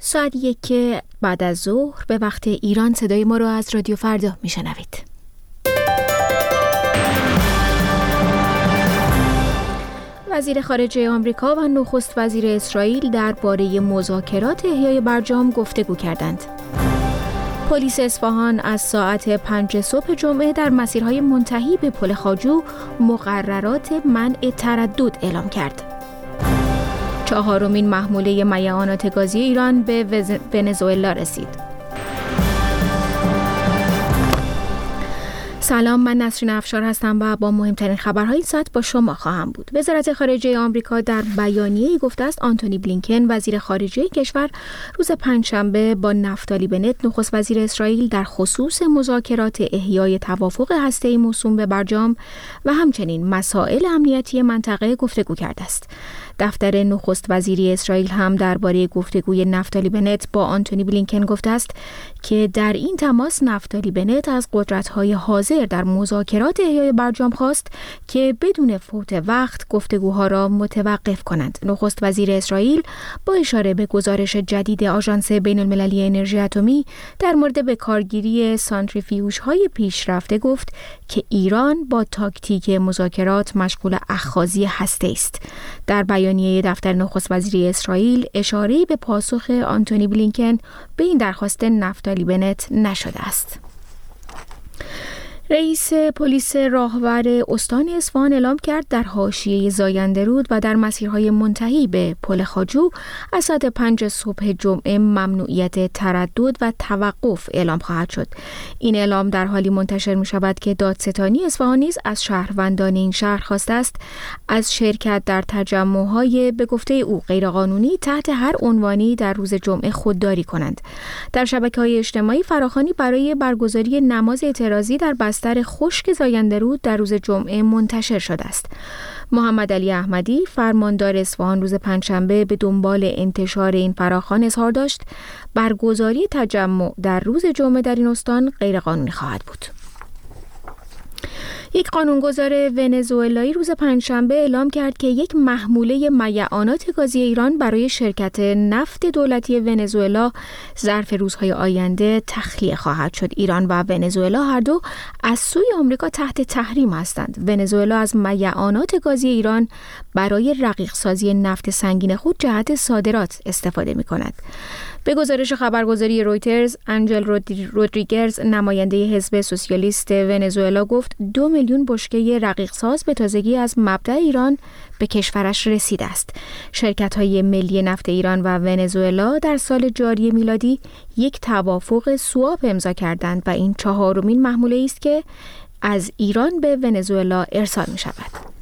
ساعت 1 بعد از ظهر به وقت ایران صدای ما رو از رادیو فردا میشنوید. وزیر خارجه آمریکا و نخست وزیر اسرائیل درباره مذاکرات احیای برجام گفتگو کردند. پلیس اصفهان از ساعت 5 صبح جمعه در مسیرهای منتهی به پل خواجو مقررات منع تردد اعلام کرد. 4مین محموله میعانات گازی ایران به ونزوئلا رسید. سلام، من نسرین افشار هستم و با مهمترین خبرهای این ساعت با شما خواهم بود. وزارت خارجه آمریکا در بیانیه‌ای گفته است آنتونی بلینکن وزیر خارجه کشور روز پنجشنبه با نفتالی بنت نخست وزیر اسرائیل در خصوص مذاکرات احیای توافق هسته‌ای موسوم به برجام و همچنین مسائل امنیتی منطقه گفتگو کرده است. دفتر نخست وزیری اسرائیل هم درباره گفتگوی نفتالی بنت با آنتونی بلینکن گفته است که در این تماس نفتالی بنت از قدرت‌های حاضر در مذاکرات احیای برجام خواست که بدون فوت وقت گفتگوها را متوقف کنند. نخست وزیر اسرائیل با اشاره به گزارش جدید آژانس بین‌المللی انرژی اتمی در مورد به کارگیری سانتریفیوژهای پیشرفته گفت که ایران با تاکتیک مذاکرات مشغول اخاذی هسته‌ای است. در بیانیه دفتر نخست وزیری اسرائیل اشاره‌ای به پاسخ آنتونی بلینکن به این درخواست نفتالی بنت نشده است. رئیس پلیس راهور استان اصفهان اعلام کرد در حاشیه زاینده رود و در مسیرهای منتهی به پل خواجو از ساعت 5 صبح جمعه ممنوعیت تردد و توقف اعلام خواهد شد. این اعلام در حالی منتشر می شود که دادستانی اصفهان نیز از شهروندان این شهر خواسته است از شرکت در تجمع‌های به گفته او غیرقانونی تحت هر عنوانی در روز جمعه خودداری کنند. در شبکه‌های اجتماعی فراخوانی برای برگزاری نماز اعتراضی در بستر خشک زاینده رود در روز جمعه منتشر شده است. محمد علی احمدی فرماندار اصفهان روز پنجشنبه به دنبال انتشار این فراخوان اظهار داشت برگزاری تجمع در روز جمعه در این استان غیرقانونی خواهد بود. یک قانونگذار ونزوئلایی روز پنجشنبه اعلام کرد که یک محموله میعانات گازی ایران برای شرکت نفت دولتی ونزوئلا ظرف روزهای آینده تخلیه خواهد شد. ایران و ونزوئلا هر دو از سوی آمریکا تحت تحریم هستند. ونزوئلا از میعانات گازی ایران برای رقیق سازی نفت سنگین خود جهت صادرات استفاده می کند. به گزارش خبرگزاری رویترز، آنجل رودریگز نماینده حزب سوسیالیست ونزوئلا گفت 2 میلیون بشکه رقیق ساز به تازگی از مبدأ ایران به کشورش رسیده است. شرکت‌های ملی نفت ایران و ونزوئلا در سال جاری میلادی یک توافق سواپ امضا کردند و این 4مین محموله است که از ایران به ونزوئلا ارسال می‌شود.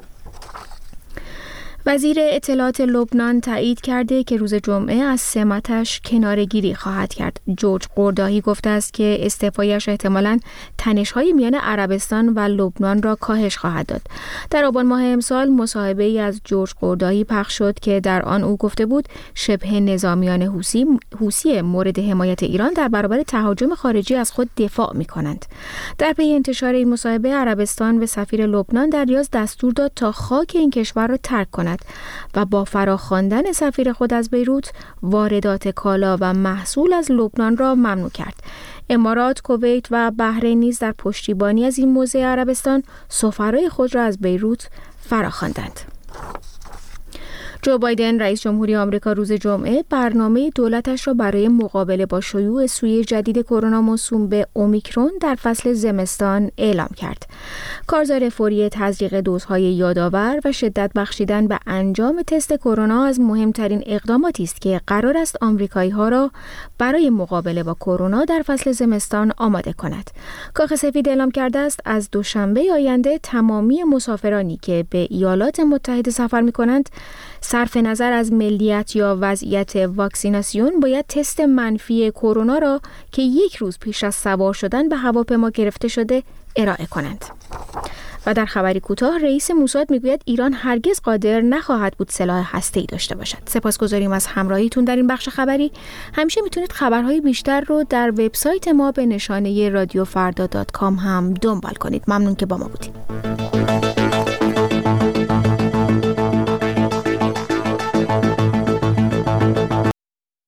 وزیر اطلاعات لبنان تایید کرده که روز جمعه از سمتش کناره‌گیری خواهد کرد. جورج قرداهی گفته است که استعفایش احتمالاً تنش‌های میان عربستان و لبنان را کاهش خواهد داد. در آبان ماه امسال مصاحبه‌ای از جورج قرداهی پخش شد که در آن او گفته بود شبه نظامیان حوثی مورد حمایت ایران در برابر تهاجم خارجی از خود دفاع می‌کنند. در پی انتشار این مصاحبه عربستان به سفیر لبنان در ریاض دستور داد تا خاک این کشور را ترک کند و با فراخواندن سفیر خود از بیروت واردات کالا و محصول از لبنان را ممنوع کرد. امارات، کویت و بحرین نیز در پشتیبانی از این موضع عربستان سفرای خود را از بیروت فراخواندند. جو بایدن رئیس جمهوری آمریکا روز جمعه برنامه دولتش را برای مقابله با شیوع سویه جدید کرونا موسوم به اومیکرون در فصل زمستان اعلام کرد. کارزار فوری تزریق دوزهای یادآور و شدت بخشیدن به انجام تست کرونا از مهمترین اقداماتی است که قرار است آمریکایی‌ها را برای مقابله با کرونا در فصل زمستان آماده کند. کاخ سفید اعلام کرده است از دوشنبه آینده تمامی مسافرانی که به ایالات متحده سفر می‌کنند صرف نظر از ملیت یا وضعیت واکسیناسیون باید تست منفی کرونا را که 1 روز پیش از سوار شدن به هواپیما گرفته شده ارائه کنند. و در خبری کوتاه رئیس موساد میگوید ایران هرگز قادر نخواهد بود سلاح هسته‌ای داشته باشد. سپاسگزاریم از همراهیتون در این بخش خبری. همیشه میتونید خبرهای بیشتر رو در وبسایت ما به نشانه رادیوفردا.com هم دنبال کنید. ممنون که با ما بودید.